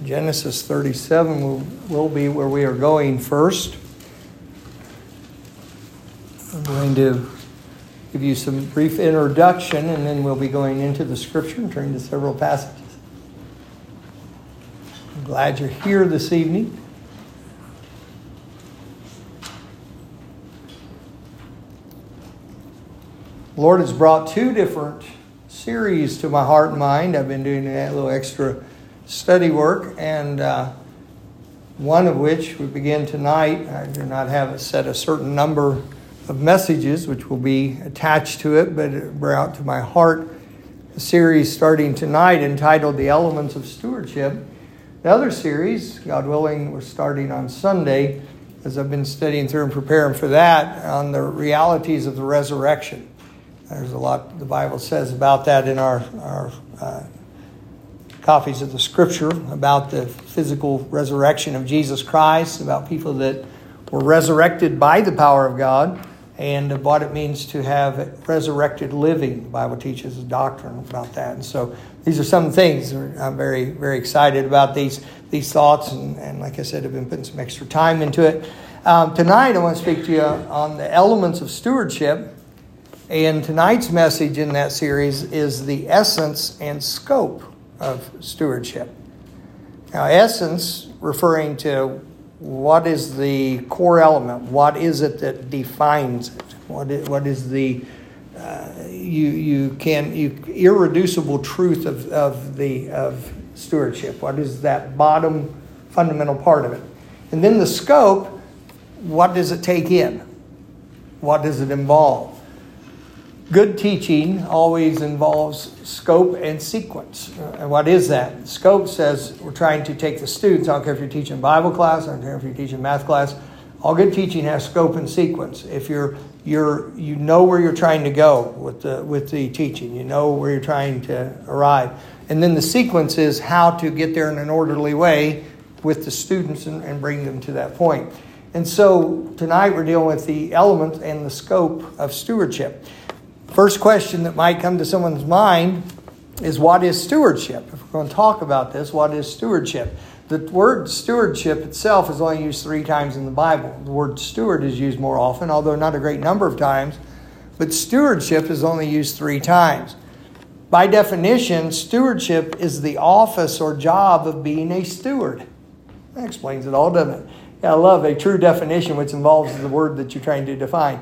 Genesis 37 will be where we are going first. I'm going to give you some brief introduction, and then we'll be going into the Scripture and turning to several passages. I'm glad you're here this evening. The Lord has brought two different series to my heart and mind. I've been doing a little extra study work, and one of which we begin tonight. I do not have it set a certain number of messages which will be attached to it, but it brought to my heart a series starting tonight entitled The Elements of Stewardship. The other series, God willing, we're starting on Sunday, as I've been studying through and preparing for that, on the realities of the resurrection. There's a lot the Bible says about that in our copies of the Scripture, about the physical resurrection of Jesus Christ, about people that were resurrected by the power of God, and what it means to have resurrected living. The Bible teaches a doctrine about that. And so these are some things. I'm very, very excited about these thoughts, and like I said, I've been putting some extra time into it. Tonight I want to speak to you on the elements of stewardship. And tonight's message in that series is the essence and scope of stewardship. Now, essence, referring to what is the core element, what is it that defines it, what is the irreducible truth of stewardship, what is that bottom fundamental part of it, and then the scope, what does it take in, what does it involve? Good teaching always involves scope and sequence. And what is that? Scope says we're trying to take the students. I don't care if you're teaching Bible class, I don't care if you're teaching math class. All good teaching has scope and sequence. If you know where you're trying to go with the teaching, you know where you're trying to arrive. And then the sequence is how to get there in an orderly way with the students and bring them to that point. And so tonight we're dealing with the element and the scope of stewardship. First question that might come to someone's mind is, what is stewardship? If we're going to talk about this, what is stewardship? The word stewardship itself is only used 3 times in the Bible. The word steward is used more often, although not a great number of times. But stewardship is only used 3 times. By definition, stewardship is the office or job of being a steward. That explains it all, doesn't it? Yeah, I love a true definition, which involves the word that you're trying to define.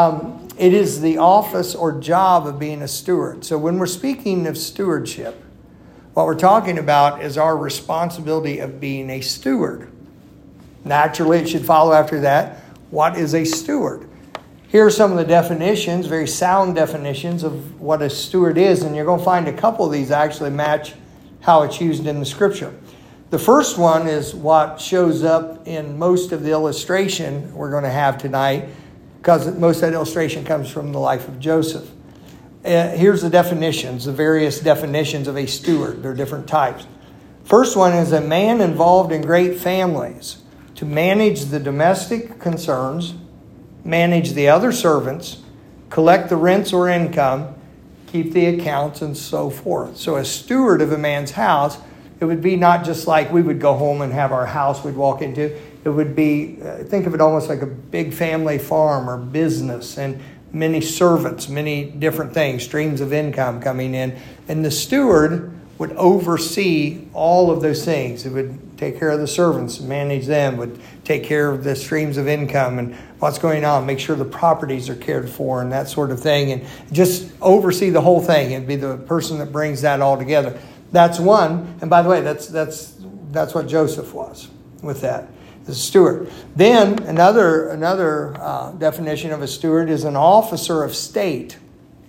It is the office or job of being a steward. So when we're speaking of stewardship, what we're talking about is our responsibility of being a steward. Naturally, it should follow after that, what is a steward? Here are some of the definitions, very sound definitions of what a steward is, and you're going to find a couple of these actually match how it's used in the Scripture. The first one is what shows up in most of the illustration we're going to have tonight, because most of that illustration comes from the life of Joseph. Here's the definitions, the various definitions of a steward. There are different types. First one is a man involved in great families to manage the domestic concerns, manage the other servants, collect the rents or income, keep the accounts, and so forth. So a steward of a man's house, it would be not just like we would go home and have our house we'd walk into. It would be, think of it almost like a big family farm or business, and many servants, many different things, streams of income coming in. And the steward would oversee all of those things. It would take care of the servants, manage them, would take care of the streams of income and what's going on, make sure the properties are cared for and that sort of thing, and just oversee the whole thing. It'd be the person that brings that all together. That's one. And by the way, that's what Joseph was with that, as a steward. Then another definition of a steward is an officer of state.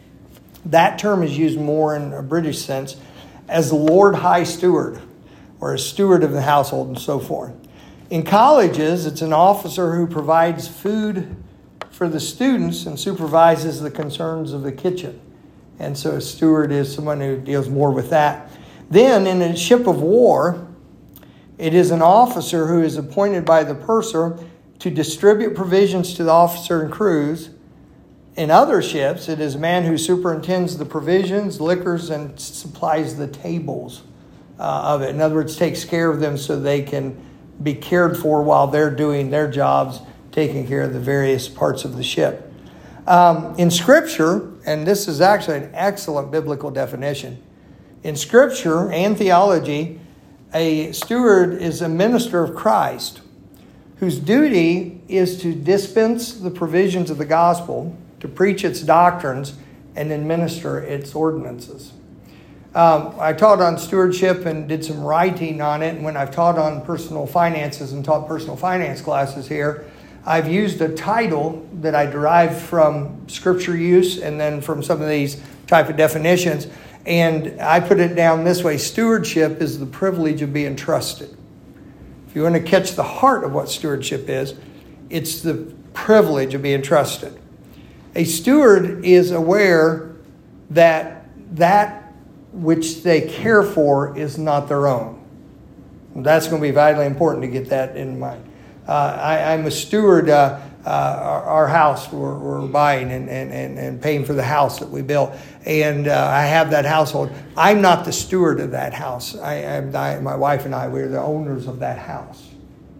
That term is used more in a British sense as the Lord High Steward or a steward of the household and so forth. In colleges, it's an officer who provides food for the students and supervises the concerns of the kitchen. And so a steward is someone who deals more with that. Then in a ship of war, it is an officer who is appointed by the purser to distribute provisions to the officer and crews. In other ships, it is a man who superintends the provisions, liquors, and supplies the tables of it. In other words, takes care of them so they can be cared for while they're doing their jobs, taking care of the various parts of the ship. In Scripture, and this is actually an excellent biblical definition, in Scripture and theology, a steward is a minister of Christ whose duty is to dispense the provisions of the gospel, to preach its doctrines, and administer its ordinances. I taught on stewardship and did some writing on it. And when I've taught on personal finances and taught personal finance classes here, I've used a title that I derived from Scripture use and then from some of these type of definitions. And I put it down this way: stewardship is the privilege of being trusted. If you want to catch the heart of what stewardship is, it's the privilege of being trusted. A steward is aware that that which they care for is not their own. That's going to be vitally important to get that in mind. I'm a steward. Our house we're buying and paying for the house that we built, and I have that household. I'm not the steward of that house. My wife and I, we're the owners of that house.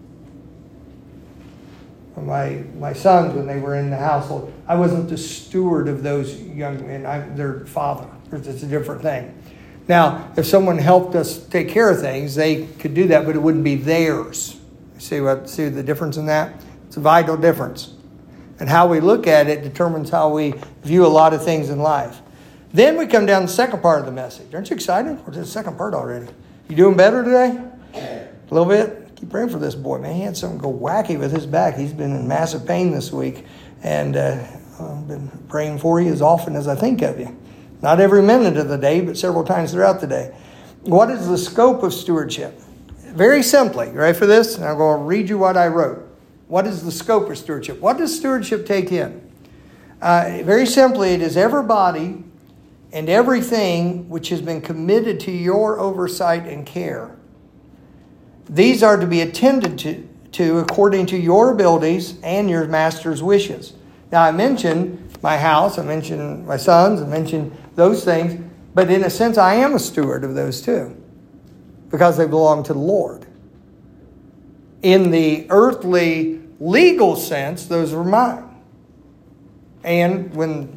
My sons, when they were in the household, I wasn't the steward of those young men. I'm their father. It's a different thing. Now, if someone helped us take care of things, they could do that, but it wouldn't be theirs. See the difference in that? It's a vital difference. And how we look at it determines how we view a lot of things in life. Then we come down to the second part of the message. Aren't you excited? We're to the second part already. You doing better today? A little bit? Keep praying for this boy, man. He had something go wacky with his back. He's been in massive pain this week. And I've been praying for you as often as I think of you. Not every minute of the day, but several times throughout the day. What is the scope of stewardship? Very simply, you ready for this? And I'm going to read you what I wrote. What is the scope of stewardship? What does stewardship take in? Very simply, it is everybody and everything which has been committed to your oversight and care. These are to be attended to according to your abilities and your master's wishes. Now, I mentioned my house, I mentioned my sons, I mentioned those things, but in a sense, I am a steward of those too, because they belong to the Lord. In the earthly legal sense, those were mine. And when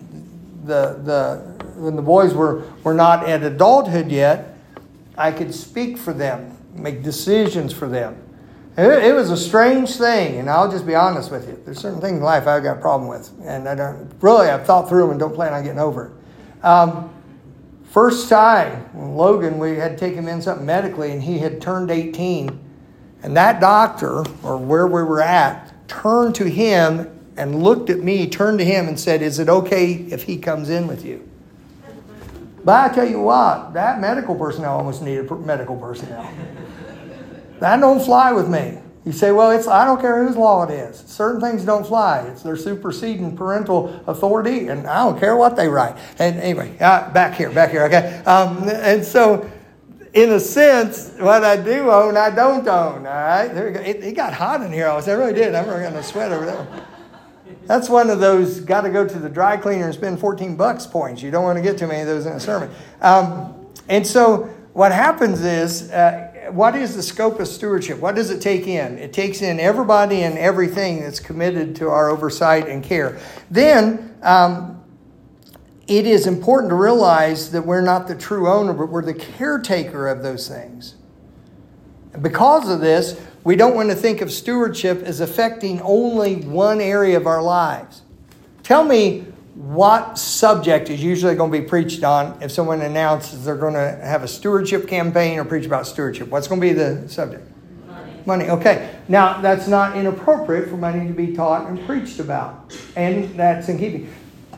the boys were not at adulthood yet, I could speak for them, make decisions for them. It was a strange thing, and I'll just be honest with you. There's certain things in life I've got a problem with, and I've thought through them and don't plan on getting over it. First time, when Logan, we had to take him in something medically, and he had turned 18, and that doctor, or where we were at, turned to him and looked at me, turned to him and said, "Is it okay if he comes in with you?" But I tell you what, that medical personnel almost needed medical personnel. That don't fly with me. You say, well, I don't care whose law it is. Certain things don't fly. They're superseding parental authority, and I don't care what they write. And anyway, back here, okay? And so, in a sense, what I do own, I don't own. All right, there we go. It got hot in here. I really did. I'm really going to sweat over there. That's one of those got to go to the dry cleaner and spend $14 points. You don't want to get too many of those in a sermon. And so what happens is, what is the scope of stewardship? What does it take in? It takes in everybody and everything that's committed to our oversight and care. Then it is important to realize that we're not the true owner, but we're the caretaker of those things. And because of this, we don't want to think of stewardship as affecting only one area of our lives. Tell me what subject is usually going to be preached on if someone announces they're going to have a stewardship campaign or preach about stewardship. What's going to be the subject? Money. Okay. Now, that's not inappropriate for money to be taught and preached about. And that's in keeping.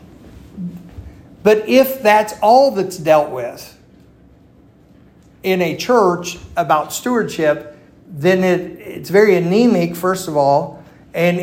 But if that's all that's dealt with in a church about stewardship, then it's very anemic, first of all, and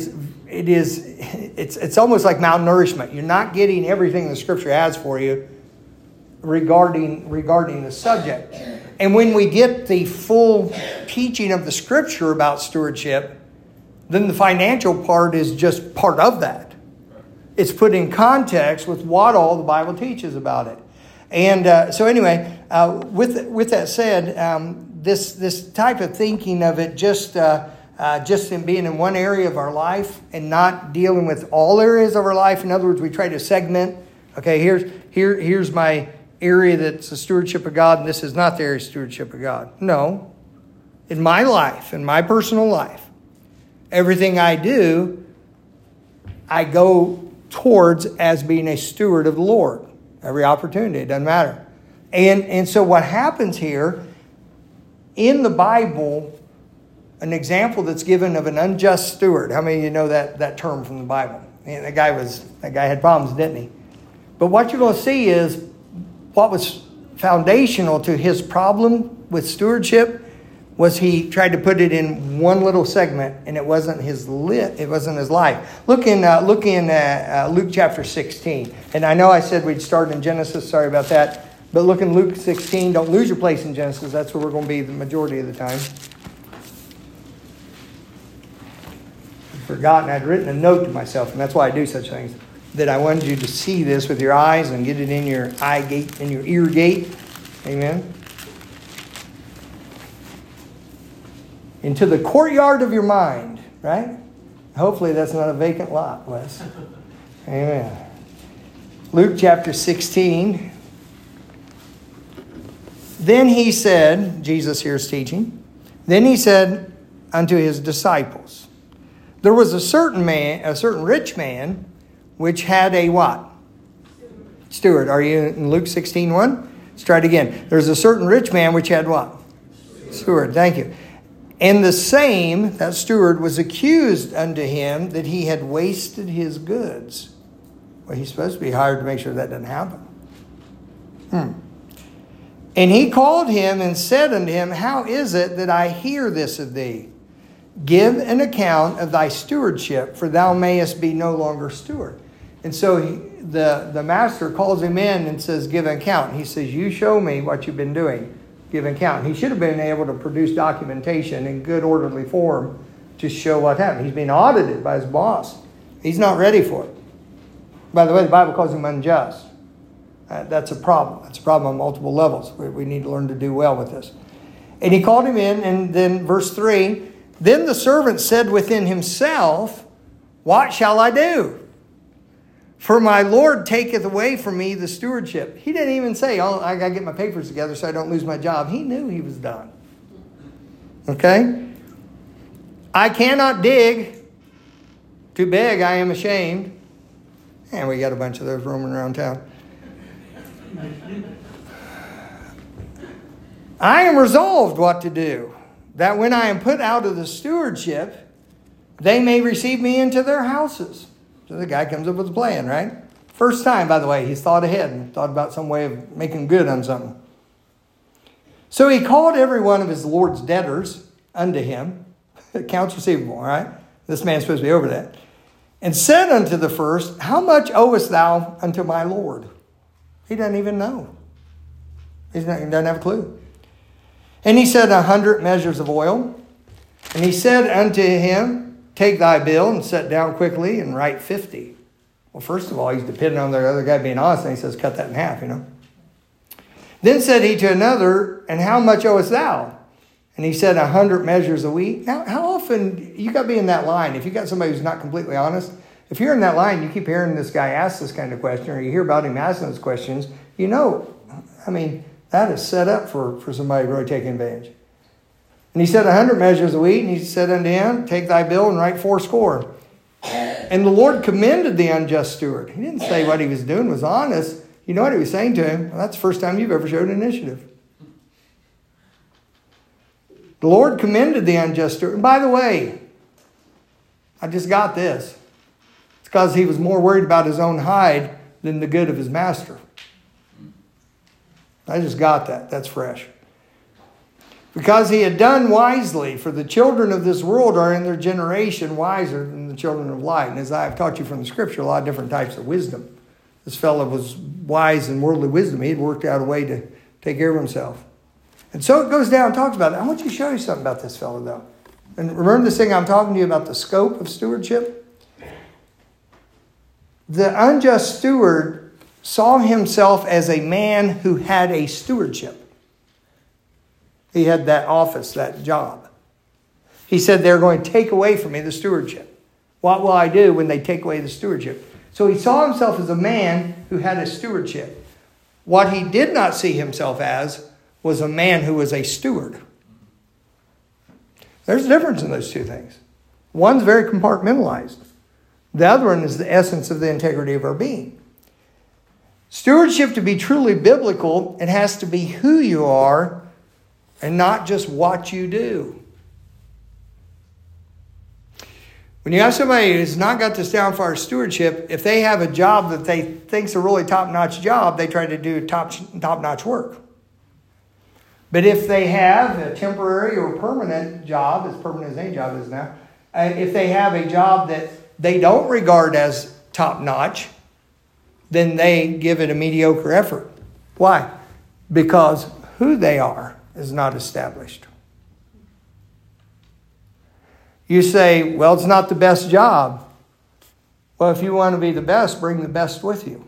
it's almost like malnourishment. You're not getting everything the Scripture has for you regarding the subject. And when we get the full teaching of the Scripture about stewardship, then the financial part is just part of that. It's put in context with what all the Bible teaches about it. So anyway, with that said, this type of thinking of it just in being in one area of our life and not dealing with all areas of our life. In other words, we try to segment. Okay, here's my area that's the stewardship of God, and this is not the area of stewardship of God. No. In my life, in my personal life, everything I do, I go towards as being a steward of the Lord. Every opportunity, it doesn't matter. And so what happens here, in the Bible, an example that's given of an unjust steward. How many of you know that term from the Bible? And that guy had problems, didn't he? But what you're going to see is what was foundational to his problem with stewardship was he tried to put it in one little segment, and it wasn't his life. Look in Luke chapter 16. And I know I said we'd start in Genesis. Sorry about that. But look in Luke 16. Don't lose your place in Genesis. That's where we're going to be the majority of the time. I'd forgotten. I'd written a note to myself, and that's why I do such things, that I wanted you to see this with your eyes and get it in your eye gate, in your ear gate. Amen. Into the courtyard of your mind, right? Hopefully that's not a vacant lot, Wes. Amen. Luke chapter 16. Then he said, Jesus here is teaching, then he said unto his disciples, there was a certain rich man, which had a what? Steward. Are you in Luke 16:1? Let's try it again. There's a certain rich man which had what? Steward. Thank you. And the same, that steward, was accused unto him that he had wasted his goods. Well, he's supposed to be hired to make sure that doesn't happen. And he called him and said unto him, how is it that I hear this of thee? Give an account of thy stewardship, for thou mayest be no longer steward. And so the master calls him in and says, give an account. He says, you show me what you've been doing. Give an account. He should have been able to produce documentation in good orderly form to show what happened. He's being audited by his boss. He's not ready for it. By the way, the Bible calls him unjust. That's a problem. That's a problem on multiple levels. We need to learn to do well with this. And he called him in, and then verse 3, then the servant said within himself, what shall I do? For my Lord taketh away from me the stewardship. He didn't even say, I got to get my papers together so I don't lose my job. He knew he was done. Okay? I cannot dig. Too big, I am ashamed. And we got a bunch of those roaming around town. I am resolved what to do, that when I am put out of the stewardship, they may receive me into their houses. So the guy comes up with a plan, right? First time, by the way, he's thought ahead and thought about some way of making good on something. So he called every one of his Lord's debtors unto him, accounts receivable, all right? This man's supposed to be over that. And said unto the first, how much owest thou unto my Lord? He doesn't even know. He doesn't have a clue. And he said 100 measures of oil. And he said unto him, take thy bill and sit down quickly and write 50. Well, first of all, he's depending on the other guy being honest, and he says, cut that in half, Then said he to another, and how much owest thou? And he said 100 measures a wheat. Now, how often, you got to be in that line. If you got somebody who's not completely honest, if you're in that line, you keep hearing this guy ask this kind of question, or you hear about him asking those questions, that is set up for somebody really taking advantage. And he said 100 measures of wheat, and he said unto him, take thy bill and write 80. And the Lord commended the unjust steward. He didn't say what he was doing was honest. You know what he was saying to him? Well, that's the first time you've ever showed initiative. The Lord commended the unjust steward. And by the way, I just got this. It's because he was more worried about his own hide than the good of his master. I just got that. That's fresh. Because he had done wisely, for the children of this world are in their generation wiser than the children of light. And as I have taught you from the scripture, a lot of different types of wisdom. This fellow was wise in worldly wisdom. He had worked out a way to take care of himself. And so it goes down and talks about it. I want you to show you something about this fellow, though. And remember this thing I'm talking to you about, the scope of stewardship? The unjust steward saw himself as a man who had a stewardship. He had that office, that job. He said, they're going to take away from me the stewardship. What will I do when they take away the stewardship? So he saw himself as a man who had a stewardship. What he did not see himself as was a man who was a steward. There's a difference in those two things. One's very compartmentalized. The other one is the essence of the integrity of our being. Stewardship, to be truly biblical, it has to be who you are and not just what you do. When you have somebody who's not got this down for stewardship, if they have a job that they think's a really top-notch job, they try to do top-notch work. But if they have a temporary or permanent job, as permanent as any job is now, if they have a job that they don't regard as top-notch, then they give it a mediocre effort. Why? Because who they are is not established. You say, well, it's not the best job. Well, if you want to be the best, bring the best with you.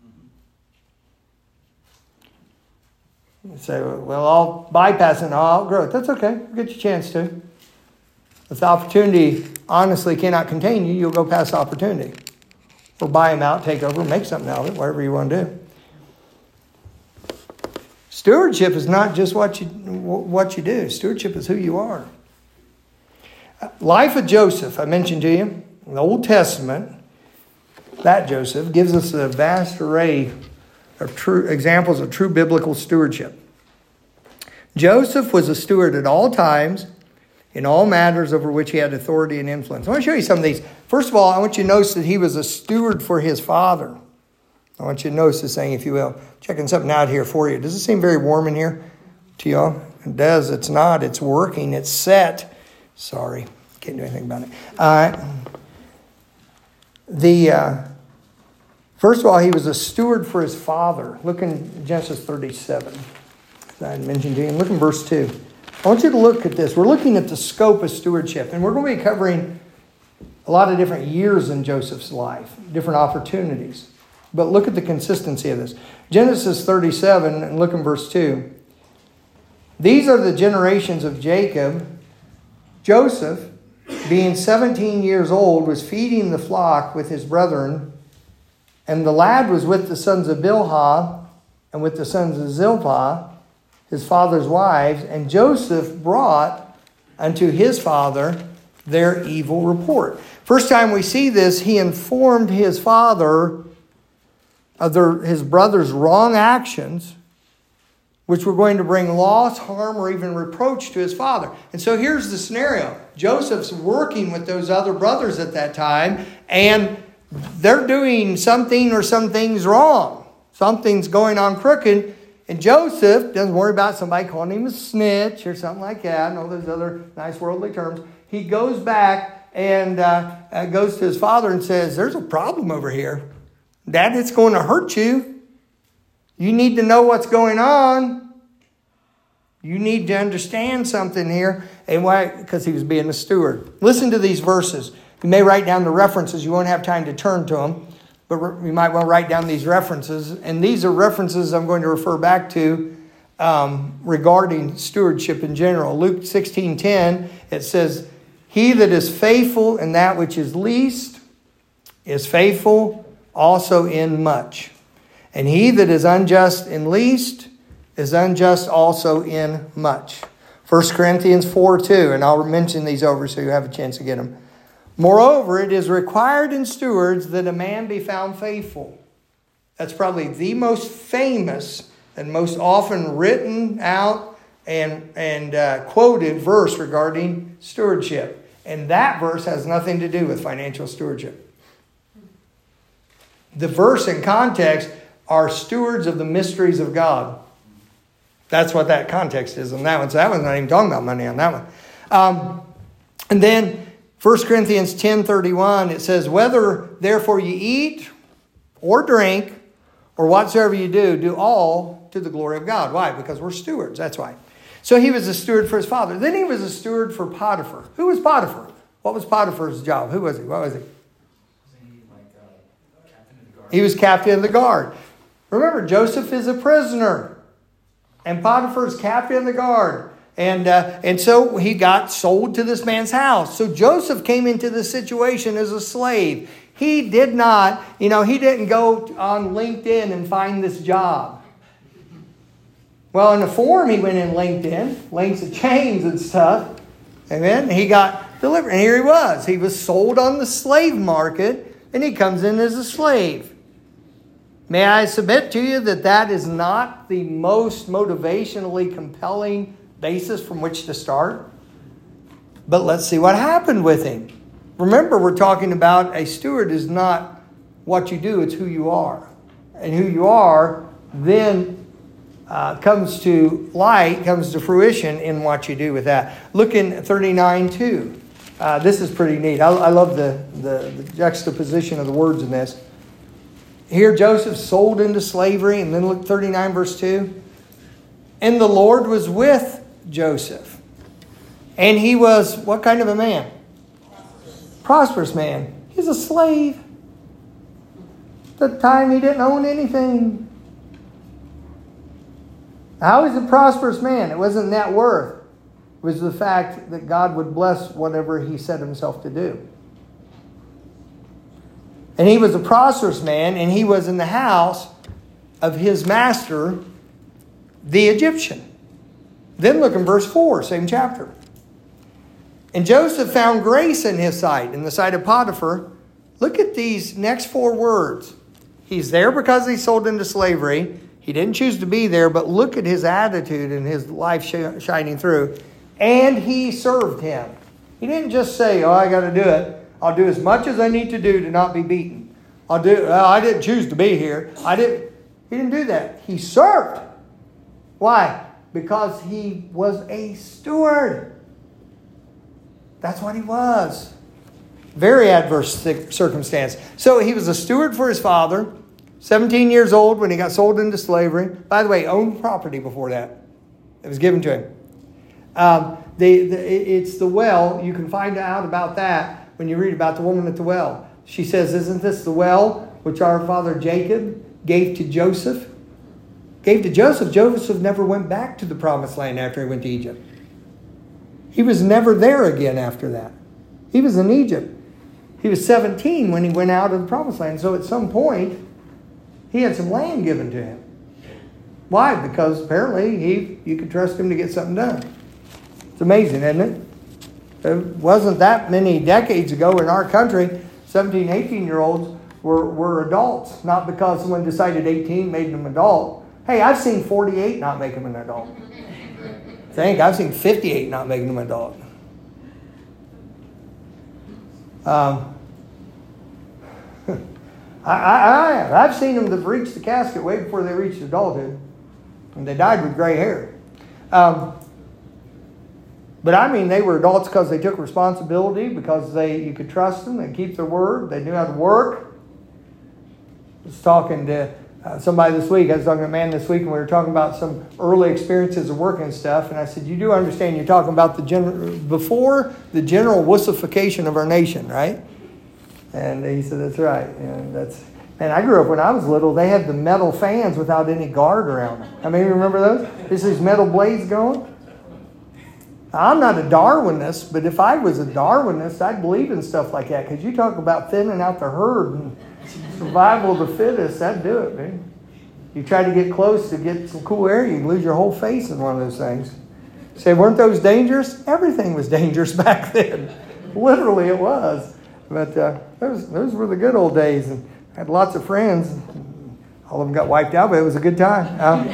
You say, well, I'll bypass it and I'll outgrow it. That's okay. You'll get your chance to. If the opportunity honestly cannot contain you, you'll go past the opportunity. Or buy them out, take over, make something out of it, whatever you want to do. Stewardship is not just what you do. Stewardship is who you are. Life of Joseph, I mentioned to you, in the Old Testament, that Joseph gives us a vast array of true examples of true biblical stewardship. Joseph was a steward at all times in all matters over which he had authority and influence. I want to show you some of these. First of all, I want you to notice that he was a steward for his father. I want you to notice this thing, if you will. Checking something out here for you. Does it seem very warm in here to y'all? It does. It's not. It's working. It's set. Sorry. Can't do anything about it. First of all, he was a steward for his father. Look in Genesis 37. I mentioned to you. Look in verse 2. I want you to look at this. We're looking at the scope of stewardship. And we're going to be covering a lot of different years in Joseph's life. Different opportunities. But look at the consistency of this. Genesis 37, and look in verse 2. These are the generations of Jacob. Joseph, being 17 years old, was feeding the flock with his brethren. And the lad was with the sons of Bilhah and with the sons of Zilpah, his father's wives. And Joseph brought unto his father their evil report. First time we see this, he informed his father of his brother's wrong actions, which were going to bring loss, harm, or even reproach to his father. And so here's the scenario. Joseph's working with those other brothers at that time, and they're doing something or some things wrong. Something's going on crooked. And Joseph doesn't worry about somebody calling him a snitch or something like that, and all those other nice worldly terms. He goes back and goes to his father and says, there's a problem over here. Dad, it's going to hurt you. You need to know what's going on. You need to understand something here. And why? Because he was being a steward. Listen to these verses. You may write down the references. You won't have time to turn to them. But you might want to write down these references. And these are references I'm going to refer back to regarding stewardship in general. Luke 16:10, it says, he that is faithful in that which is least is faithful also in much. And he that is unjust in least is unjust also in much. 1 Corinthians 4:2, and I'll mention these over so you have a chance to get them. Moreover, it is required in stewards that a man be found faithful. That's probably the most famous and most often written out and quoted verse regarding stewardship. And that verse has nothing to do with financial stewardship. The verse in context are stewards of the mysteries of God. That's what that context is on that one. So that one's not even talking about money on that one. And then 1 Corinthians 10:31, it says, whether therefore you eat or drink or whatsoever you do, do all to the glory of God. Why? Because we're stewards. That's why. So he was a steward for his father. Then he was a steward for Potiphar. Who was Potiphar? What was Potiphar's job? Who was he? What was he? Captain of the guard. He was captain of the guard. Remember, Joseph is a prisoner. And Potiphar's captain of the guard. And so he got sold to this man's house. So Joseph came into this situation as a slave. He did not, he didn't go on LinkedIn and find this job. Well, in the form, he went in LinkedIn, links of chains and stuff. And then he got delivered. And here he was. He was sold on the slave market, and he comes in as a slave. May I submit to you that is not the most motivationally compelling basis from which to start? But let's see what happened with him. Remember, we're talking about a steward is not what you do, it's who you are. And who you are then comes to light, comes to fruition in what you do with that. Look in 39:2. This is pretty neat. I love the juxtaposition of the words in this. Here Joseph sold into slavery, and then look 39 verse 2. And the Lord was with Joseph. And he was what kind of a man? Prosperous man. He's a slave. At the time he didn't own anything. How is a prosperous man? It wasn't net worth. It was the fact that God would bless whatever he set himself to do. And he was a prosperous man, and he was in the house of his master, the Egyptian. Then look in verse 4, same chapter. And Joseph found grace in his sight, in the sight of Potiphar. Look at these next 4 words. He's there because he's sold into slavery. He didn't choose to be there, but look at his attitude and his life shining through. And he served him. He didn't just say, I got to do it. I'll do as much as I need to do to not be beaten. I didn't choose to be here. He didn't do that. He served. Why? Because he was a steward. That's what he was. Very adverse circumstance. So he was a steward for his father. 17 years old when he got sold into slavery. By the way, owned property before that. It was given to him. It's the well. You can find out about that when you read about the woman at the well. She says, isn't this the well which our father Jacob gave to Joseph? Gave to Joseph. Joseph never went back to the promised land after he went to Egypt. He was never there again after that. He was in Egypt. He was 17 when he went out of the promised land. So at some point, he had some land given to him. Why? Because apparently you could trust him to get something done. It's amazing, isn't it? It wasn't that many decades ago in our country, 17, 18-year-olds were adults. Not because someone decided 18 made them adult. Hey, I've seen 48 not make them an adult. I've seen 58 not making them an adult. I've seen them that reached the casket way before they reached adulthood. And they died with gray hair. But I mean, they were adults because they took responsibility, because you could trust them, they keep their word, they knew how to work. I was talking to somebody this week. I was talking to a man this week, and we were talking about some early experiences of work and stuff. And I said, you do understand you're talking about before the general wussification of our nation, right? And he said, that's right. And I grew up when I was little, they had the metal fans without any guard around them. I mean, you remember those? Just these metal blades going. I'm not a Darwinist, but if I was a Darwinist, I'd believe in stuff like that. Because you talk about thinning out the herd and survival of the fittest, that'd do it, man. You try to get close to get some cool air, you lose your whole face in one of those things. Say, weren't those dangerous? Everything was dangerous back then. Literally it was. But those were the good old days. And I had lots of friends. All of them got wiped out, but it was a good time.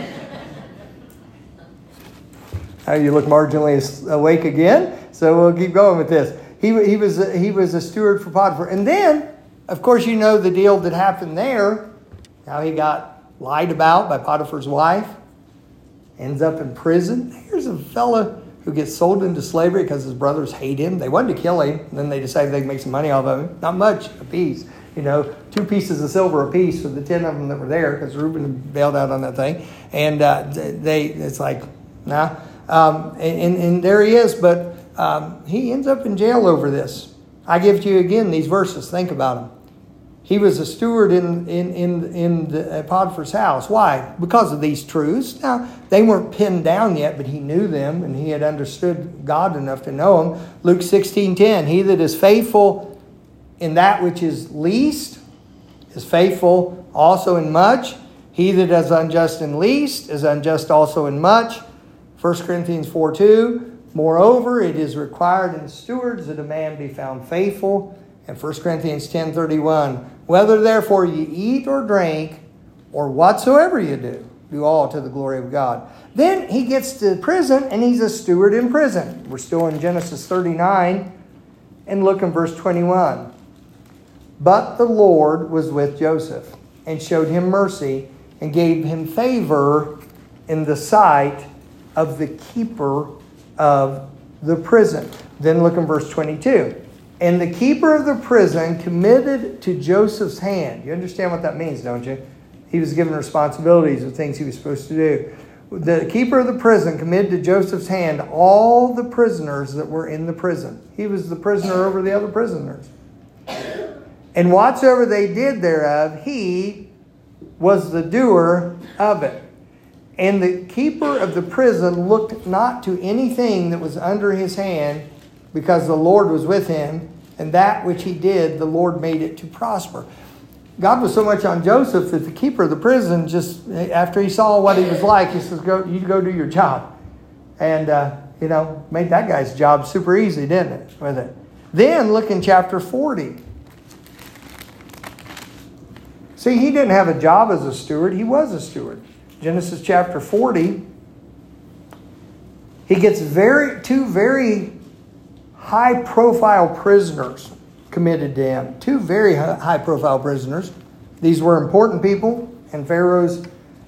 You look marginally awake again. So we'll keep going with this. He was a steward for Potiphar. And then, of course, you know the deal that happened there. How he got lied about by Potiphar's wife. Ends up in prison. Here's a fella who gets sold into slavery because his brothers hate him. They wanted to kill him. And then they decided they'd make some money off of him. Not much a piece. 2 pieces of silver a piece for the 10 of them that were there, because Reuben bailed out on that thing. And it's like, nah. And there he is, but he ends up in jail over this. I give to you again these verses. Think about them. He was a steward in Potiphar's house. Why? Because of these truths. Now, they weren't pinned down yet, but he knew them, and he had understood God enough to know them. Luke 16:10, he that is faithful in that which is least is faithful also in much. He that is unjust in least is unjust also in much. 1 Corinthians 4:2, moreover, it is required in stewards that a man be found faithful. And 1 Corinthians 10:31, whether therefore ye eat or drink, or whatsoever you do, do all to the glory of God. Then he gets to prison, and he's a steward in prison. We're still in Genesis 39, and look in verse 21. But the Lord was with Joseph, and showed him mercy, and gave him favor in the sight of the keeper of the prison. Then look in verse 22. And the keeper of the prison committed to Joseph's hand. You understand what that means, don't you? He was given responsibilities of things he was supposed to do. The keeper of the prison committed to Joseph's hand all the prisoners that were in the prison. He was the prisoner over the other prisoners. And whatsoever they did thereof, he was the doer of it. And the keeper of the prison looked not to anything that was under his hand, because the Lord was with him, and that which he did, the Lord made it to prosper. God was so much on Joseph that the keeper of the prison, just after he saw what he was like, he says, "You go do your job." And, made that guy's job super easy, didn't it, with it? Then look in chapter 40. See, he didn't have a job as a steward. He was a steward. Genesis chapter 40. He gets two very high-profile prisoners committed to him. Two very high-profile prisoners. These were important people in Pharaoh's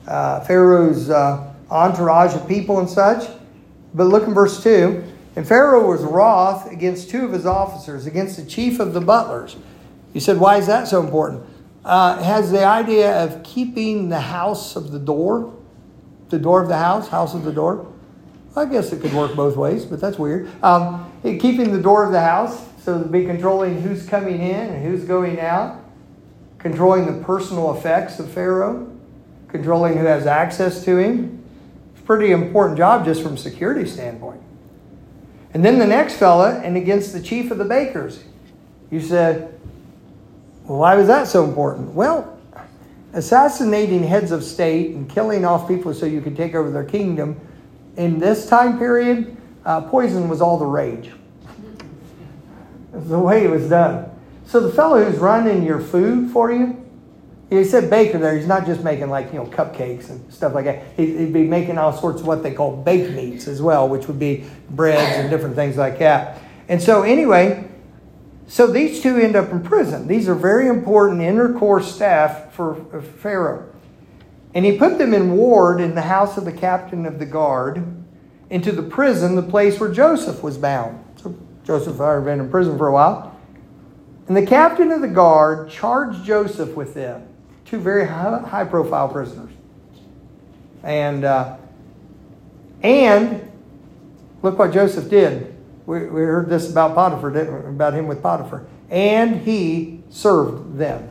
entourage of people and such. But look in verse 2. And Pharaoh was wroth against two of his officers, against the chief of the butlers. You said, why is that so important? It has the idea of keeping the house of the door of the house of the door. I guess it could work both ways, but that's weird. Keeping the door of the house, so to be controlling who's coming in and who's going out. Controlling the personal effects of Pharaoh. Controlling who has access to him. It's a pretty important job just from a security standpoint. And then the next fella, and against the chief of the bakers. You said, well, why was that so important? Well, assassinating heads of state and killing off people so you could take over their kingdom, in this time period, poison was all the rage. That's the way it was done. So the fellow who's running your food for you, he said baker there. He's not just making cupcakes and stuff like that. He'd be making all sorts of what they call baked meats as well, which would be breads and different things like that. And so anyway, so these two end up in prison. These are very important inner core staff for Pharaoh. And he put them in ward in the house of the captain of the guard, into the prison, the place where Joseph was bound. So Joseph had been in prison for a while. And the captain of the guard charged Joseph with them. Two very high-profile prisoners. And look what Joseph did. We heard this about Potiphar, didn't we? About him with Potiphar. And he served them.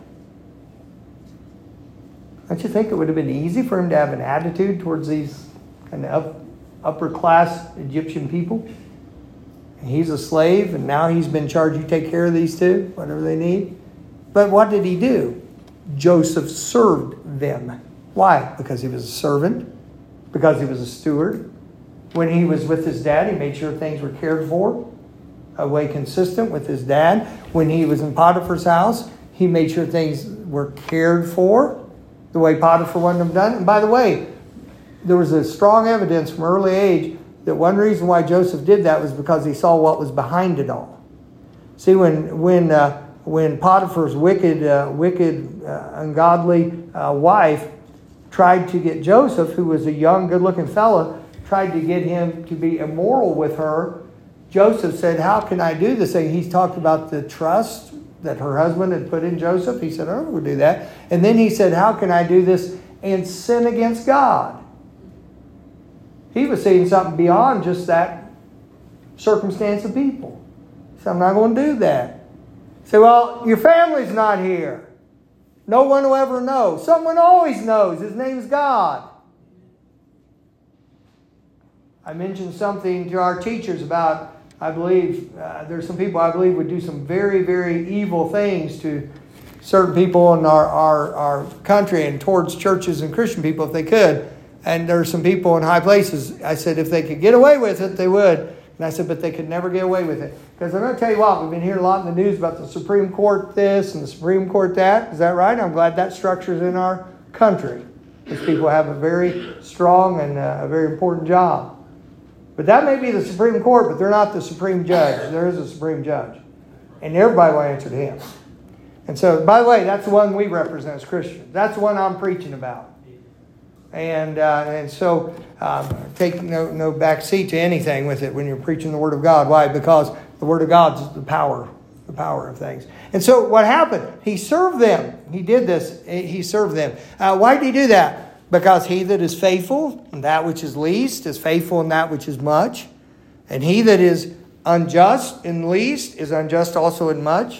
Don't you think it would have been easy for him to have an attitude towards these kind of upper-class Egyptian people? And he's a slave, and now he's been charged, you take care of these two, whatever they need. But what did he do? Joseph served them. Why? Because he was a servant. Because he was a steward. When he was with his dad, he made sure things were cared for, a way consistent with his dad. When he was in Potiphar's house, he made sure things were cared for the way Potiphar wanted them done. And by the way, there was a strong evidence from early age that one reason why Joseph did that was because he saw what was behind it all. See, when Potiphar's wicked, ungodly wife tried to get Joseph, who was a young, good-looking fellow, tried to get him to be immoral with her, Joseph said, how can I do this thing? He's talked about the trust that her husband had put in Joseph. He said, oh, we'll do that. And then he said, how can I do this and sin against God? He was seeing something beyond just that circumstance of people. He said, I'm not going to do that. He said, well, your family's not here. No one will ever know. Someone always knows. His name's God. I mentioned something to our teachers about, I believe, there's some people I believe would do some very, very evil things to certain people in our country and towards churches and Christian people if they could. And there are some people in high places. I said if they could get away with it, they would. And I said, but they could never get away with it. Because I'm going to tell you what, we've been hearing a lot in the news about the Supreme Court this and the Supreme Court that. Is that right? I'm glad that structure's in our country. These people have a very strong and a very important job. But that may be the Supreme Court, but they're not the Supreme Judge. There is a Supreme Judge. And everybody will answer to him. And so, by the way, that's the one we represent as Christians. That's the one I'm preaching about. And so take no back seat to anything with it when you're preaching the Word of God. Why? Because the Word of God is the power of things. And so what happened? He served them. He did this. He served them. Why did he do that? Because he that is faithful in that which is least is faithful in that which is much. And he that is unjust in least is unjust also in much.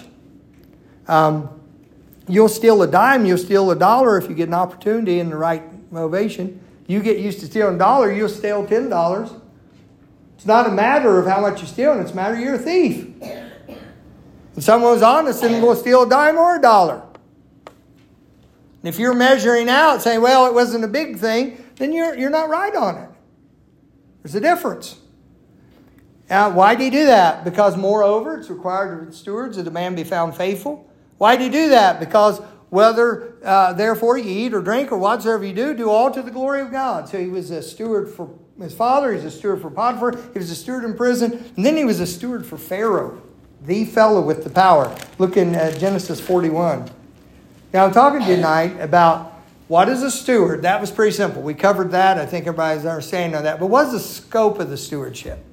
You'll steal a dime, you'll steal a dollar if you get an opportunity and the right motivation. You get used to stealing a dollar, you'll steal $10. It's not a matter of how much you're stealing, it's a matter of you're a thief. If someone's honest and will steal a dime or a dollar. And if you're measuring out saying, well, it wasn't a big thing, then you're not right on it. There's a difference. Why did he do that? Because moreover, it's required of stewards that a man be found faithful. Why did he do that? Because whether therefore you eat or drink or whatsoever you do all to the glory of God. So he was a steward for his father. He was a steward for Potiphar. He was a steward in prison. And then he was a steward for Pharaoh, the fellow with the power. Look in Genesis 41. Now I'm talking to you tonight about what is a steward. That was pretty simple. We covered that. I think everybody's understanding of that. But what's the scope of the stewardship?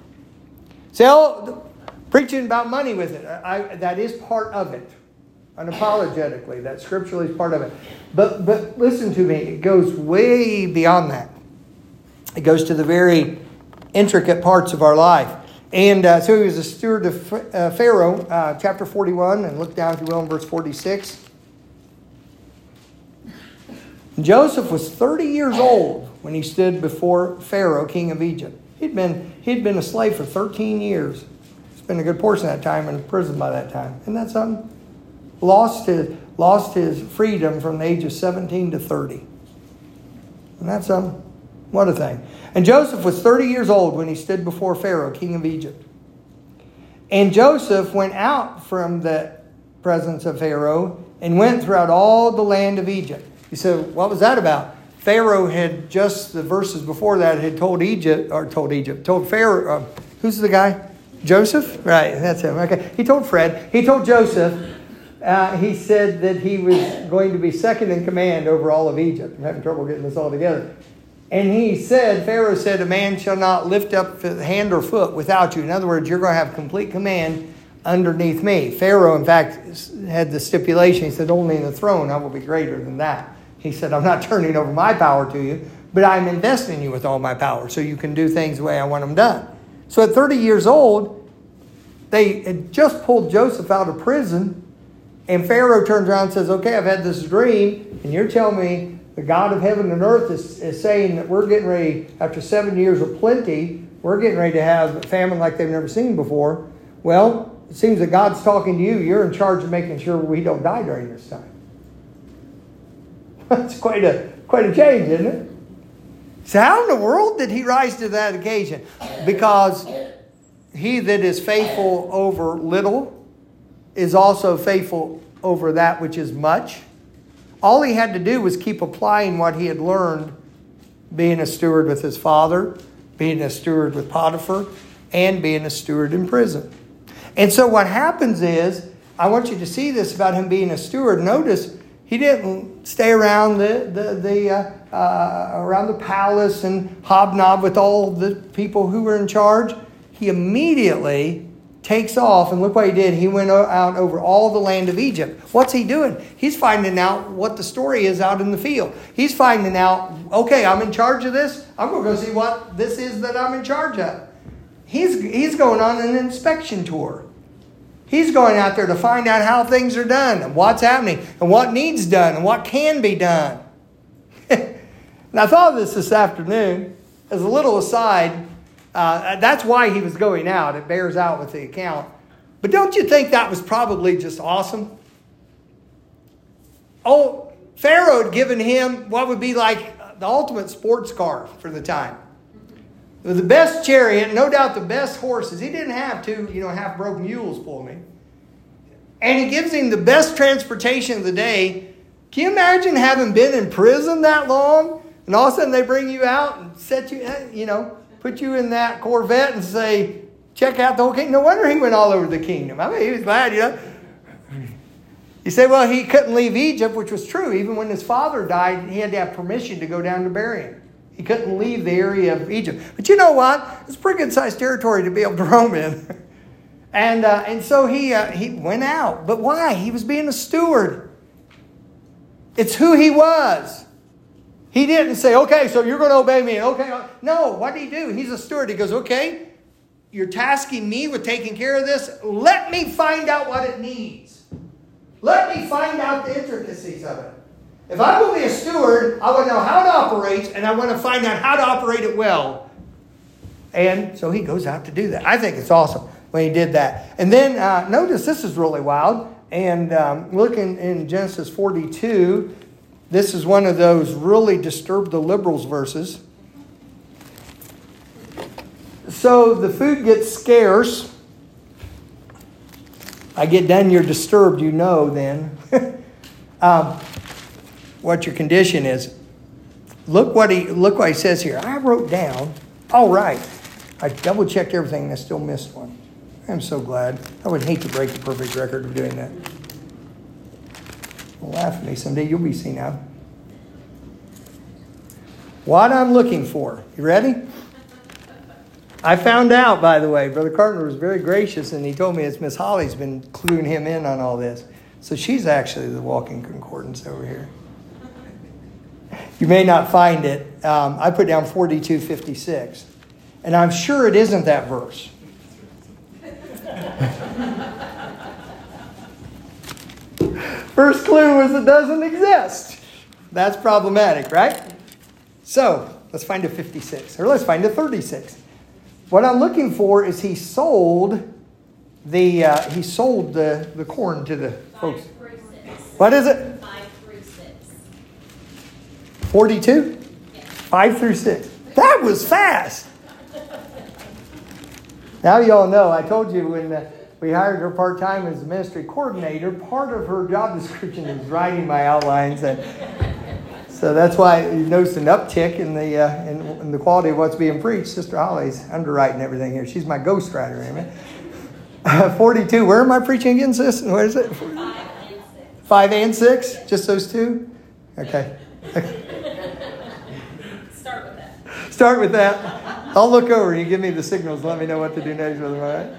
So preaching about money with it, that is part of it. Unapologetically, that scripturally is part of it. But listen to me, it goes way beyond that. It goes to the very intricate parts of our life. And so he was a steward of Pharaoh, chapter 41, and look down, if you will, in verse 46. Joseph was 30 years old when he stood before Pharaoh, king of Egypt. He'd been a slave for 13 years. Spent a good portion of that time in prison by that time. Isn't that something? Lost his freedom from the age of 17 to 30. And that's what a thing. And Joseph was 30 years old when he stood before Pharaoh, king of Egypt. And Joseph went out from the presence of Pharaoh and went throughout all the land of Egypt. You said, what was that about? Pharaoh had just the verses before that had told Pharaoh, who's the guy? Joseph? Right, that's him. Okay. He told Joseph, he said that he was going to be second in command over all of Egypt. I'm having trouble getting this all together. And Pharaoh said, a man shall not lift up hand or foot without you. In other words, you're going to have complete command underneath me. Pharaoh, in fact, had the stipulation. He said, only in the throne I will be greater than that. He said, I'm not turning over my power to you, but I'm investing you with all my power so you can do things the way I want them done. So at 30 years old, they had just pulled Joseph out of prison, and Pharaoh turns around and says, okay, I've had this dream, and you're telling me the God of heaven and earth is saying that we're getting ready, after 7 years of plenty, we're getting ready to have famine like they've never seen before. Well, it seems that God's talking to you. You're in charge of making sure we don't die during this time. That's quite a change, isn't it? So how in the world did he rise to that occasion? Because he that is faithful over little is also faithful over that which is much. All he had to do was keep applying what he had learned, being a steward with his father, being a steward with Potiphar, and being a steward in prison. And so what happens is, I want you to see this about him being a steward. Notice, he didn't stay around around the palace and hobnob with all the people who were in charge. He immediately takes off, and look what he did. He went out over all the land of Egypt. What's he doing? He's finding out what the story is out in the field. He's finding out, okay, I'm in charge of this. I'm going to go see what this is that I'm in charge of. He's going on an inspection tour. He's going out there to find out how things are done and what's happening and what needs done and what can be done. And I thought of this afternoon as a little aside. That's why he was going out. It bears out with the account. But don't you think that was probably just awesome? Oh, Pharaoh had given him what would be like the ultimate sports car for the time. With the best chariot, no doubt the best horses. He didn't have two, half-broke mules pulling him. And he gives him the best transportation of the day. Can you imagine having been in prison that long? And all of a sudden they bring you out and set you, put you in that Corvette and say, check out the whole kingdom. No wonder he went all over the kingdom. I mean, he was glad, You say, well, he couldn't leave Egypt, which was true. Even when his father died, he had to have permission to go down to bury him. He couldn't leave the area of Egypt. But you know what? It's pretty good-sized territory to be able to roam in. And so he went out. But why? He was being a steward. It's who he was. He didn't say, okay, so you're going to obey me. Okay. No, what did he do? He's a steward. He goes, okay, you're tasking me with taking care of this. Let me find out what it needs. Let me find out the intricacies of it. If I will be a steward, I want to know how it operates, and I want to find out how to operate it well. And so he goes out to do that. I think it's awesome when he did that. And then notice this is really wild. And looking in Genesis 42, this is one of those really disturb the liberals verses. So the food gets scarce. I get done, you're disturbed, then. What your condition is. Look what he says here. I wrote down, all right. I double-checked everything and I still missed one. I'm so glad. I would hate to break the perfect record of doing that. You'll laugh at me someday. You'll be seen now. What I'm looking for. You ready? I found out, by the way, Brother Carpenter was very gracious, and he told me it's Miss Holly's been cluing him in on all this. So she's actually the walking concordance over here. You may not find it. I put down 42:56. And I'm sure it isn't that verse. First clue is it doesn't exist. That's problematic, right? So, let's find a 56. Or let's find a 36. What I'm looking for is he sold the corn to the folks. 5 through 6. What is it? 5 through 6. 42? Yes. 5 through 6. That was fast. Now you all know, I told you when we hired her part-time as a ministry coordinator, part of her job description is writing my outlines. And so that's why you noticed an uptick in the quality of what's being preached. Sister Holly's underwriting everything here. She's my ghostwriter. Amen. 42. Where am I preaching again, sis? What is it? 5 and 6. 5 and 6? Just those two? Okay. Start with that. I'll look over. You give me the signals. Let me know what to do next with them.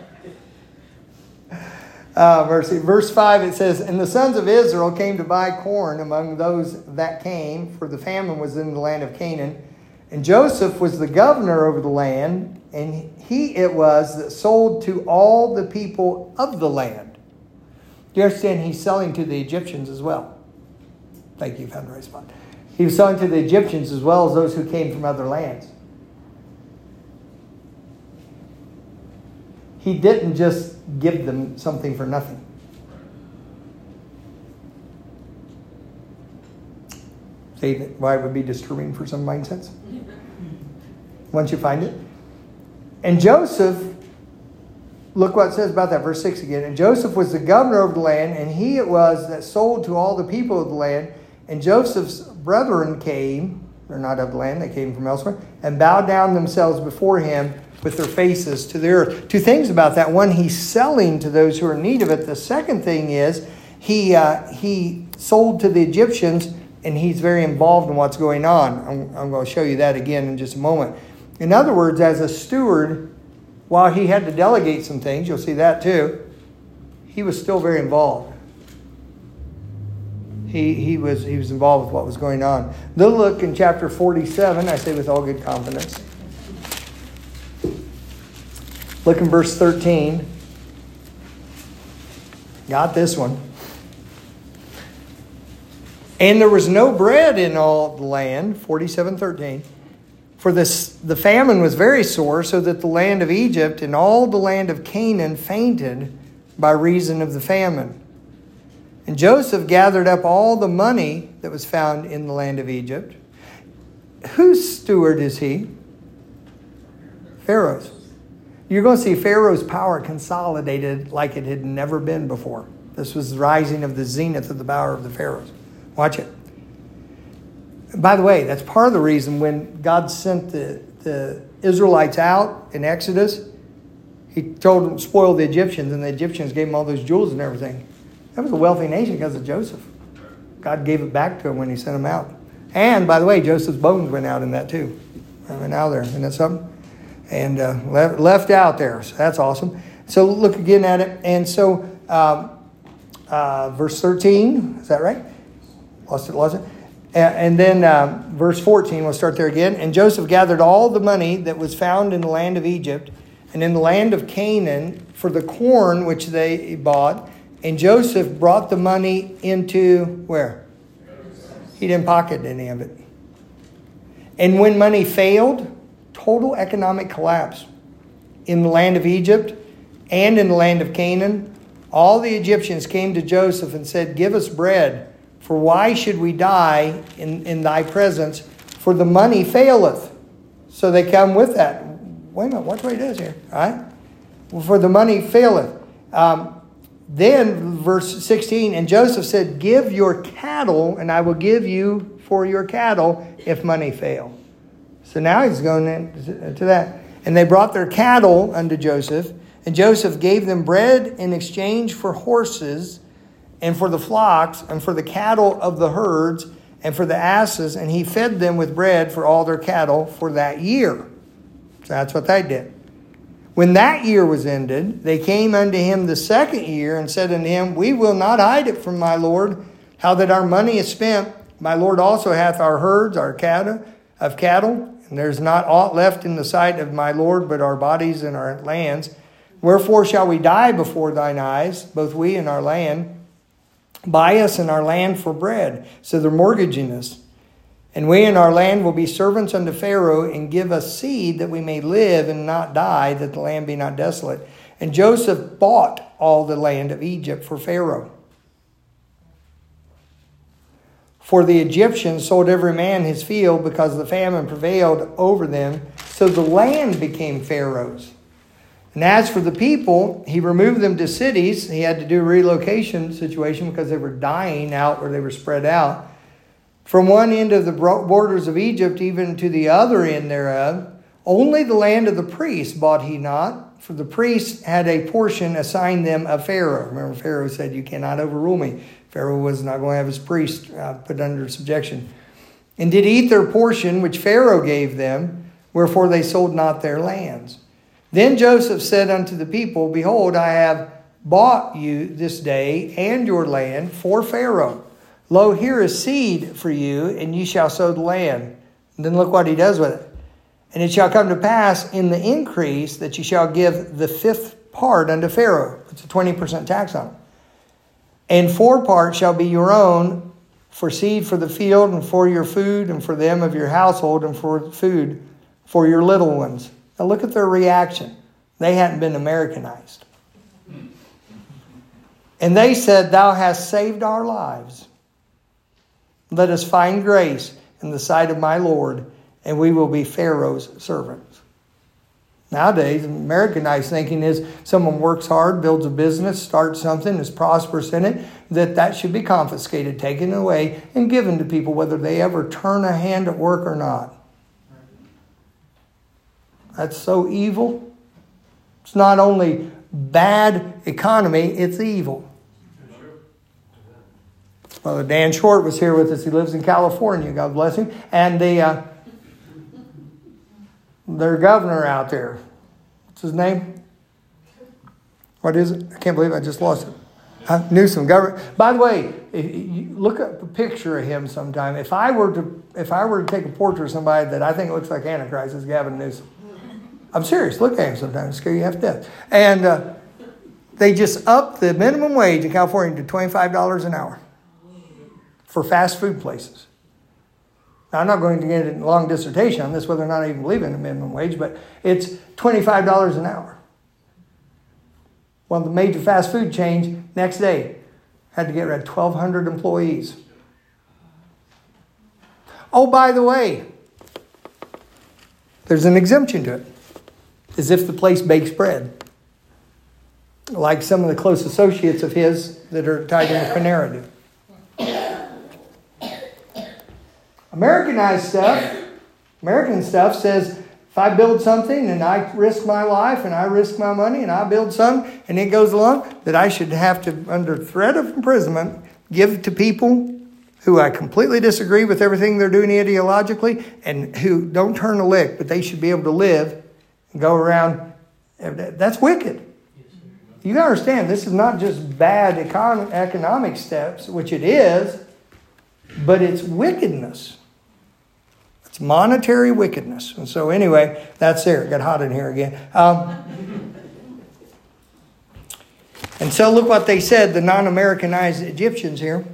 All right? Verse 5, it says, and the sons of Israel came to buy corn among those that came, for the famine was in the land of Canaan. And Joseph was the governor over the land, and he it was that sold to all the people of the land. Do you understand? He's selling to the Egyptians as well. Thank you, found the right spot. He was selling to the Egyptians as well as those who came from other lands. He didn't just give them something for nothing. See why it would be disturbing for some mindsets? Once you find it. And Joseph, look what it says about that, verse 6 again. And Joseph was the governor of the land, and he it was that sold to all the people of the land. And Joseph's brethren came, they're not of the land, they came from elsewhere, and bowed down themselves before him with their faces to the earth. Two things about that. One, he's selling to those who are in need of it. The second thing is he sold to the Egyptians, and he's very involved in what's going on. I'm going to show you that again in just a moment. In other words, as a steward, while he had to delegate some things, you'll see that too, he was still very involved. He was involved with what was going on. Then look in chapter 47, I say with all good confidence. Look in verse 13. Got this one. And there was no bread in all the land, 47:13. For the famine was very sore, so that the land of Egypt and all the land of Canaan fainted by reason of the famine. And Joseph gathered up all the money that was found in the land of Egypt. Whose steward is he? Pharaoh's. You're going to see Pharaoh's power consolidated like it had never been before. This was the rising of the zenith of the power of the Pharaohs. Watch it. By the way, that's part of the reason when God sent the Israelites out in Exodus, he told them to spoil the Egyptians, and the Egyptians gave them all those jewels and everything. That was a wealthy nation because of Joseph. God gave it back to him when he sent them out. And, by the way, Joseph's bones went out in that too. I went out there. Isn't that something? And left out there. So that's awesome. So look again at it. And so verse 13, is that right? Lost it. And then verse 14, we'll start there again. And Joseph gathered all the money that was found in the land of Egypt and in the land of Canaan for the corn which they bought. And Joseph brought the money into where? He didn't pocket any of it. And when money failed, total economic collapse in the land of Egypt and in the land of Canaan, all the Egyptians came to Joseph and said, "Give us bread, for why should we die in thy presence? For the money faileth." So they come with that. Wait a minute, watch what he does here. All right? For the money faileth. Then, verse 16, and Joseph said, "Give your cattle, and I will give you for your cattle if money fail." So now he's going into that. And they brought their cattle unto Joseph, and Joseph gave them bread in exchange for horses, and for the flocks, and for the cattle of the herds, and for the asses, and he fed them with bread for all their cattle for that year. So that's what they did. When that year was ended, they came unto him the second year, and said unto him, "We will not hide it from my Lord, how that our money is spent. My Lord also hath our herds, our cattle, and there's not aught left in the sight of my Lord, but our bodies and our lands. Wherefore shall we die before thine eyes, both we and our land? Buy us and our land for bread." So they're mortgaging us. "And we and our land will be servants unto Pharaoh, and give us seed that we may live and not die, that the land be not desolate." And Joseph bought all the land of Egypt for Pharaoh. For the Egyptians sold every man his field, because the famine prevailed over them. So the land became Pharaoh's. And as for the people, he removed them to cities. He had to do a relocation situation because they were dying out where they were spread out. From one end of the borders of Egypt even to the other end thereof. Only the land of the priests bought he not, for the priests had a portion assigned them of Pharaoh. Remember, Pharaoh said, "You cannot overrule me." Pharaoh was not going to have his priests put under subjection. "And did eat their portion which Pharaoh gave them, wherefore they sold not their lands. Then Joseph said unto the people, Behold, I have bought you this day and your land for Pharaoh. Lo, here is seed for you, and ye shall sow the land." And then look what he does with it. "And it shall come to pass in the increase that ye shall give the fifth part unto Pharaoh." It's a 20% tax on it. "And 4 parts shall be your own for seed for the field, and for your food, and for them of your household, and for food for your little ones." Now look at their reaction. They hadn't been Americanized. "And they said, Thou hast saved our lives. Let us find grace in the sight of my Lord, and we will be Pharaoh's servants." Nowadays, Americanized thinking is someone works hard, builds a business, starts something, is prosperous in it, that should be confiscated, taken away, and given to people, whether they ever turn a hand at work or not. That's so evil. It's not only bad economy, it's evil. Brother Dan Short was here with us. He lives in California. God bless him. And their governor out there, what's his name? What is it? I can't believe I just lost it. Newsom. Governor. By the way, if you look up a picture of him sometime. If I were to take a portrait of somebody that I think looks like Antichrist, it's Gavin Newsom. I'm serious. Look at him sometimes. It'll scare you half to death. And They just upped the minimum wage in California to $25 an hour for fast food places. Now, I'm not going to get a long dissertation on this, whether or not I even believe in the minimum wage, but it's $25 an hour. Well, the major fast food chains, next day, had to get rid of 1,200 employees. Oh, by the way, there's an exemption to it. As if the place bakes bread. Like some of the close associates of his that are tied into Panera do. American stuff says, if I build something and I risk my life and I risk my money and I build some and it goes along, that I should have to, under threat of imprisonment, give to people who I completely disagree with everything they're doing ideologically and who don't turn a lick, but they should be able to live and go around. That's wicked. You got to understand, this is not just bad economic steps, which it is, but it's wickedness. It's monetary wickedness. And so anyway, that's there. It got hot in here again. And so look what they said, the non-Americanized Egyptians here.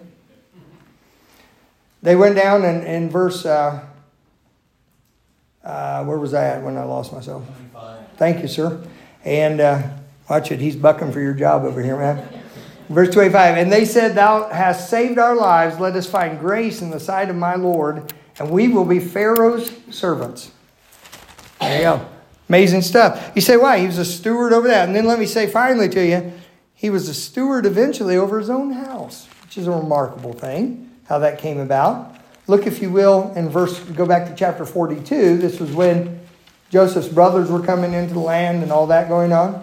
They went down in verse, where was I at when I lost myself? 25. Thank you, sir. And watch it, he's bucking for your job over here, man. Verse 25, and they said, Thou hast saved our lives. Let us find grace in the sight of my Lord, and we will be Pharaoh's servants. There you go. Amazing stuff. You say, why? He was a steward over that. And then let me say finally to you, he was a steward eventually over his own house, which is a remarkable thing, how that came about. Look, if you will, in go back to chapter 42. This was when Joseph's brothers were coming into the land and all that going on.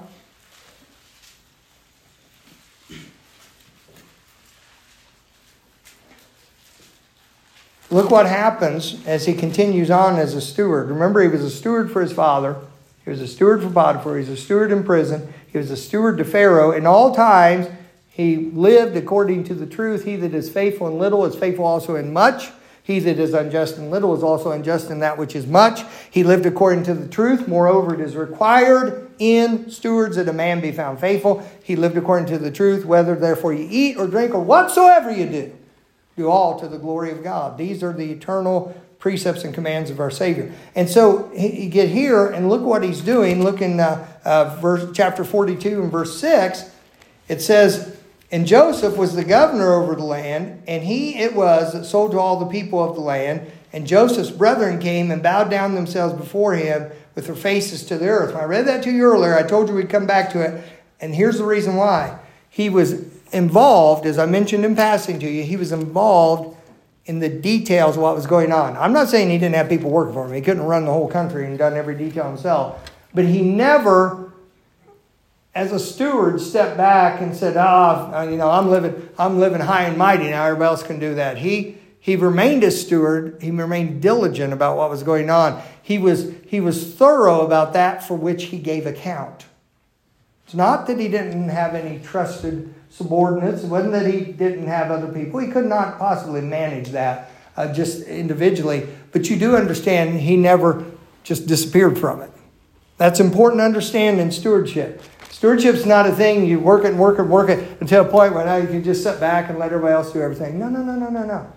Look what happens as he continues on as a steward. Remember, he was a steward for his father. He was a steward for Potiphar. He was a steward in prison. He was a steward to Pharaoh. In all times, he lived according to the truth. He that is faithful in little is faithful also in much. He that is unjust in little is also unjust in that which is much. He lived according to the truth. Moreover, it is required in stewards that a man be found faithful. He lived according to the truth. Whether therefore you eat or drink or whatsoever you do all to the glory of God. These are the eternal precepts and commands of our Savior. And so you get here and look what he's doing. Look in chapter 42 and verse 6. It says, And Joseph was the governor over the land, and he it was that sold to all the people of the land. And Joseph's brethren came and bowed down themselves before him with their faces to the earth. When I read that to you earlier, I told you we'd come back to it. And here's the reason why. He was involved, as I mentioned in passing to you, he was involved in the details of what was going on. I'm not saying he didn't have people working for him. He couldn't run the whole country and done every detail himself. But he never, as a steward, stepped back and said, I'm living high and mighty now. Everybody else can do that. He remained a steward. He remained diligent about what was going on. He was thorough about that for which he gave account. It's not that he didn't have any trusted subordinates. It wasn't that he didn't have other people. He could not possibly manage that just individually. But you do understand he never just disappeared from it. That's important to understand in stewardship. Stewardship's not a thing you work it until a point where now you can just sit back and let everybody else do everything. No.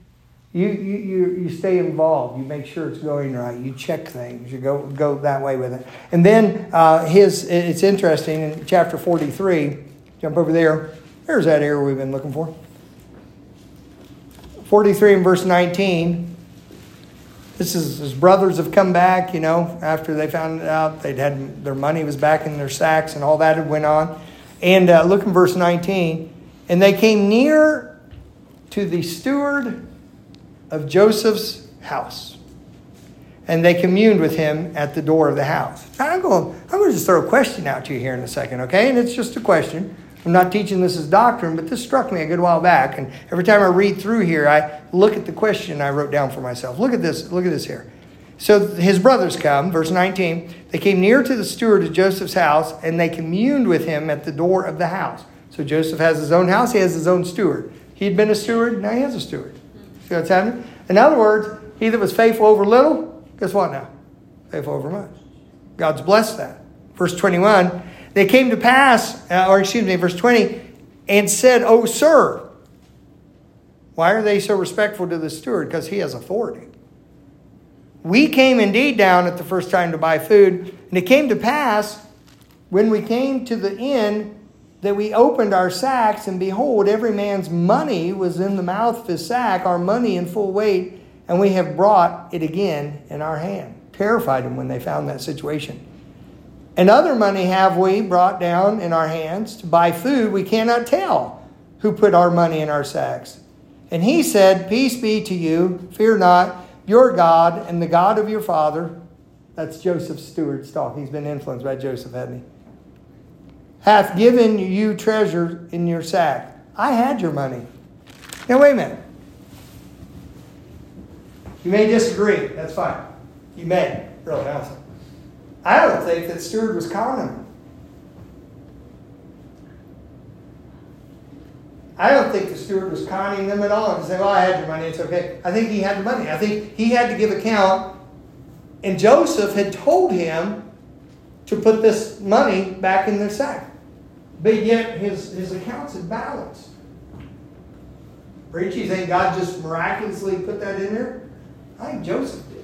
You stay involved. You make sure it's going right. You check things. You go that way with it. And then it's interesting in chapter 43. Jump over there. There's that area we've been looking for. 43 and verse 19. This is his brothers have come back, after they found out they'd had their money was back in their sacks and all that had went on. And look in verse 19. And they came near to the steward of Joseph's house. And they communed with him at the door of the house. Now, I'm going to just throw a question out to you here in a second, okay? And it's just a question. I'm not teaching this as doctrine, but this struck me a good while back. And every time I read through here, I look at the question I wrote down for myself. Look at this here. So his brothers come, verse 19. They came near to the steward of Joseph's house, and they communed with him at the door of the house. So Joseph has his own house. He has his own steward. He'd been a steward. Now he has a steward. See what's happening? In other words, he that was faithful over little, guess what now? Faithful over much. God's blessed that. Verse 21. They came to pass, verse 20, and said, "Oh, sir." Why are they so respectful to the steward? Because he has authority. "We came indeed down at the first time to buy food, and it came to pass, when we came to the inn, that we opened our sacks, and behold, every man's money was in the mouth of his sack, our money in full weight, and we have brought it again in our hand." Terrified them when they found that situation. "And other money have we brought down in our hands to buy food. We cannot tell who put our money in our sacks." And he said, "Peace be to you. Fear not. Your God and the God of your father," that's Joseph's steward's talk. He's been influenced by Joseph, hasn't he? "Hath given you treasure in your sack." I had your money. Now wait a minute. You may disagree. That's fine. You may. Really, honestly. I don't think that steward was conning him. I don't think the steward was conning them at all and say, "Well, I had your money, it's okay." I think he had the money. I think he had to give account. And Joseph had told him to put this money back in their sack. But yet his accounts had balanced. Preach, you think God just miraculously put that in there? I think Joseph did.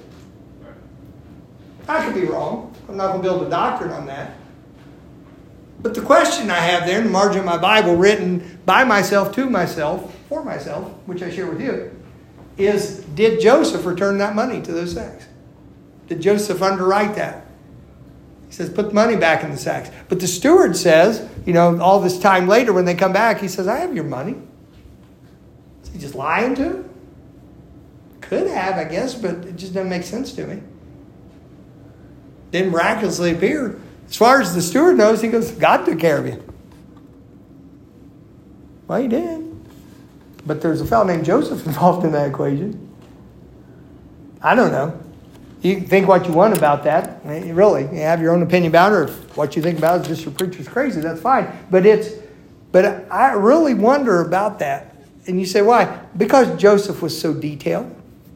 I could be wrong. I'm not going to build a doctrine on that. But the question I have there in the margin of my Bible, written by myself, to myself, for myself, which I share with you, is, did Joseph return that money to those sacks? Did Joseph underwrite that? He says, put the money back in the sacks. But the steward says, all this time later when they come back, he says, "I have your money." Is he just lying to him? Could have, I guess, but it just doesn't make sense to me. Didn't miraculously appear. As far as the steward knows, he goes, "God took care of you." Well, he did. But there's a fellow named Joseph involved in that equation. I don't know. You can think what you want about that. Really, you have your own opinion about it. Or if what you think about is just your preacher's crazy, that's fine. But I really wonder about that. And you say, why? Because Joseph was so detailed.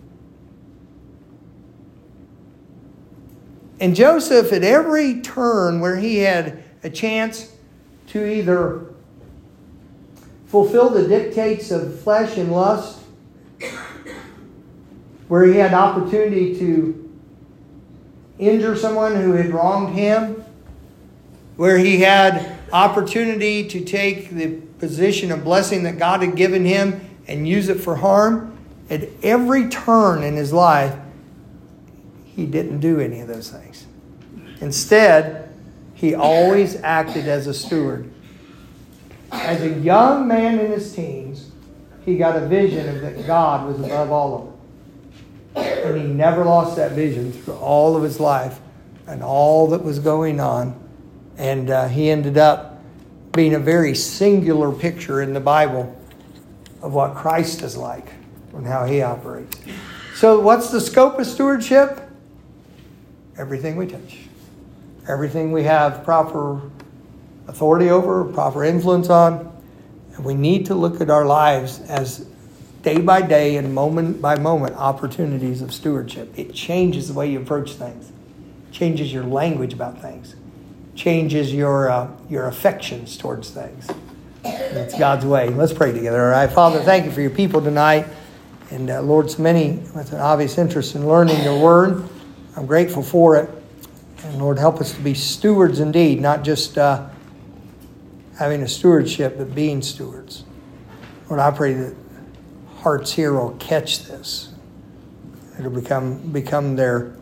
And Joseph, at every turn where he had a chance to either fulfill the dictates of flesh and lust, where he had opportunity to injure someone who had wronged him, where he had opportunity to take the position of blessing that God had given him and use it for harm, at every turn in his life, he didn't do any of those things. Instead, he always acted as a steward. As a young man in his teens, he got a vision of that God was above all of it. And he never lost that vision through all of his life and all that was going on. And he ended up being a very singular picture in the Bible of what Christ is like and how he operates. So what's the scope of stewardship? Everything we touch. Everything we have proper authority over, proper influence on. And we need to look at our lives as day by day and moment by moment opportunities of stewardship. It changes the way you approach things. Changes your language about things. Changes your affections towards things. And it's God's way. Let's pray together. All right, Father, thank you for your people tonight. And Lord, so many with an obvious interest in learning your word. I'm grateful for it. And Lord, help us to be stewards indeed, not just having a stewardship, but being stewards. Lord, I pray that hearts here will catch this. It'll become their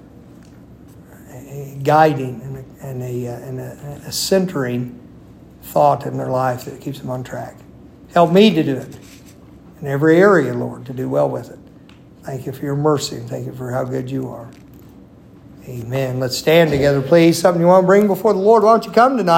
guiding and a centering thought in their life that keeps them on track. Help me to do it in every area, Lord, to do well with it. Thank you for your mercy and thank you for how good you are. Amen. Let's stand together, please. Something you want to bring before the Lord, why don't you come tonight?